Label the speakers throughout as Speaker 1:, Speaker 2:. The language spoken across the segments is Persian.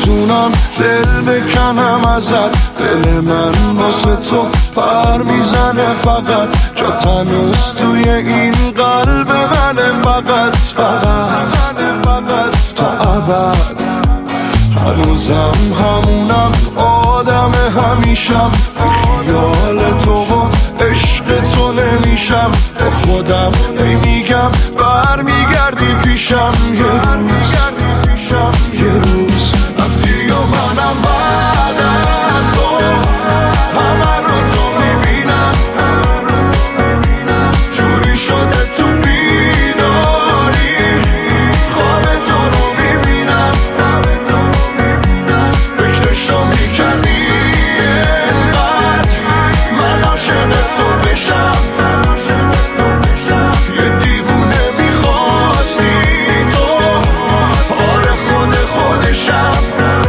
Speaker 1: میتونم دل بکنم ازت، دل من واسه تو پر میزنه فقط، جا تنوز توی این قلب منه فقط تا ابد. هنوزم همونم آدم همیشم، بی خیال تو و عشق تو نمیشم، با خودم میگم برمیگردی پیشم، یه روز رفتی و منم بعد از تو همه رو تو میبینم، جوری شده تو بیداری خواب تو رو میبینم، فکرشو میکنی اینقدر من عاشق تو بشم، یه دیوونه میخواستی تو، آره خودشم.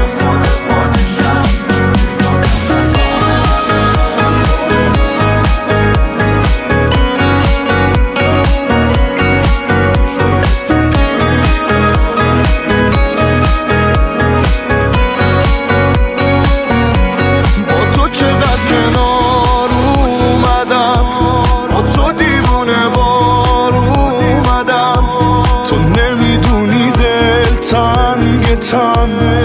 Speaker 1: با تو چقدر کنار اومدم، با تو دیوونه بار اومدم، تو نمیدونی دل تنگ